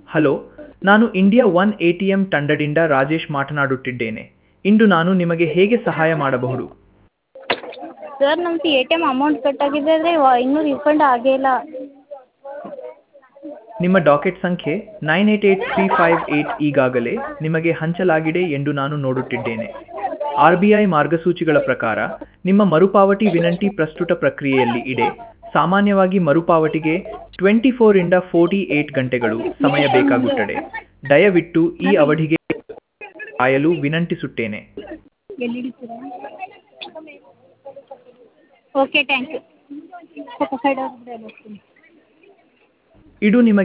Hello, ನಾನು India one ATM ತಂಡದಿಂದ ರಾಜೇಶ್ ಮಾತನಾಡುತ್ತಿದ್ದೇನೆ. ಇಂದು ನಾನು ನಿಮಗೆ ಹೇಗೆ ಸಹಾಯ ಮಾಡಬಹುದು? ಸರ್ ನಮ್ಮದು ಎ ಟಿ ಎಮ್ ಅಮೌಂಟ್ ಕಟ್ಟಾಗಿದೆ ಆದರೆ ಇನ್ನೂ ರೀಫಂಡ್ ಆಗೇ ಇಲ್ಲ. ನಿಮ್ಮ ಡಾಕೆಟ್ ಸಂಖ್ಯೆ 988358 ಈಗಾಗಲೇ ನಿಮಗೆ ಹಂಚಲಾಗಿದೆ ಎಂದು ನಾನು ನೋಡುತ್ತಿದ್ದೇನೆ. RBI ಮಾರ್ಗಸೂಚಿಗಳ ಪ್ರಕಾರ ನಿಮ್ಮ ಮರುಪಾವತಿ ವಿನಂತಿ ಪ್ರಸ್ತುತ ಪ್ರಕ್ರಿಯೆಯಲ್ಲಿ ಇದೆ. ಸಾಮಾನ್ಯವಾಗಿ ಮರುಪಾವತಿಗೆ 24 ರಿಂದ 48 ಗಂಟೆಗಳು ಸಮಯ ಬೇಕಾಗುತ್ತದೆ. ದಯವಿಟ್ಟು ಈ ಅವಧಿಗೆ ಕಾಯಲು ವಿನಂತಿಸುತ್ತೇನೆ. Okay thank you. ಇದು ನಿಮಗೆ